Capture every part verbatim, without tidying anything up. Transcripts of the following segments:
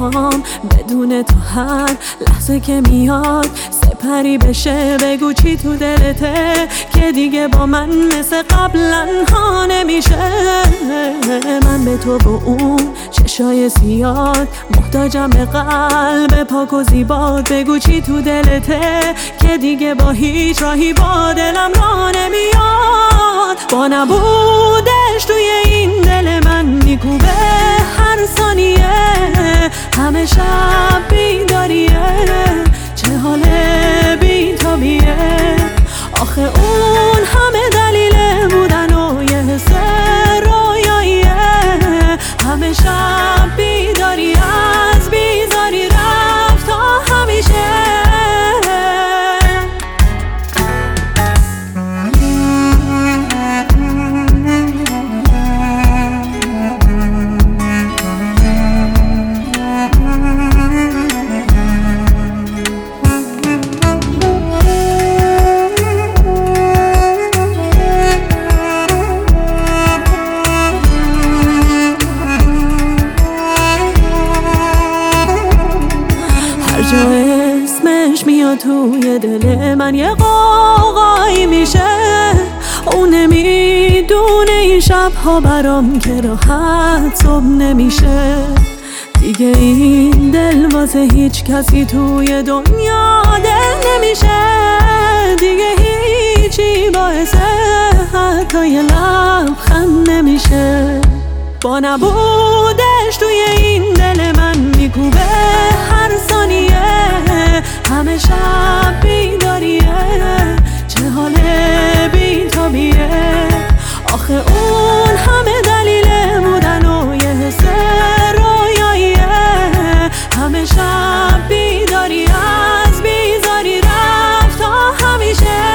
میخوام بدون تو هر لحظه که میاد سپری بشه. بگو چی تو دلته که دیگه با من مثل قبلا ها نمیشه. من به تو با اون چشای سیاد محتاجم به قلب پاک و زیباد. بگو چی تو دلته که دیگه با هیچ راهی با دلم را نمیاد. با نبودش توی این دل من میکوبه هر ثانیه، همه شب بیداریه، چه حال بی‌تابیه. آخه اون همه دلیل بودن و یه حس رویاییه. همه شب بیداری از بیزاری رفت تا همیشه. اسمش میاد توی دل من یه قوقایی میشه. اون نمیدونه این شبها برام که راحت صبح نمیشه. دیگه این دل واسه هیچ کسی توی دنیا دل نمیشه. دیگه هیچی باعث حتی یه لبخند نمیشه. با نبودش توی این دل من میکوبه هر ثانیه، همه شب بیداریه، چه حال بی‌تابیه. آخه اون همه دلیل بودن و یه حس رویاییه. همه شب بیداری از بیزاری رفت تا همیشه.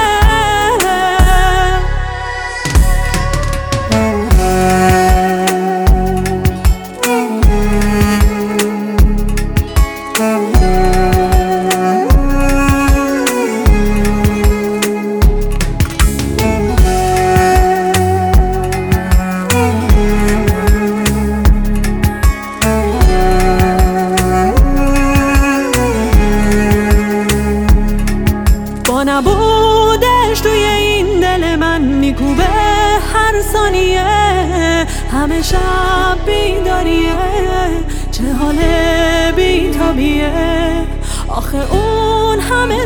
نبودش توی این دل من میکوبه هر ثانیه، همه شب بیداریه، چه حال بی‌تابیه. آخه اون همه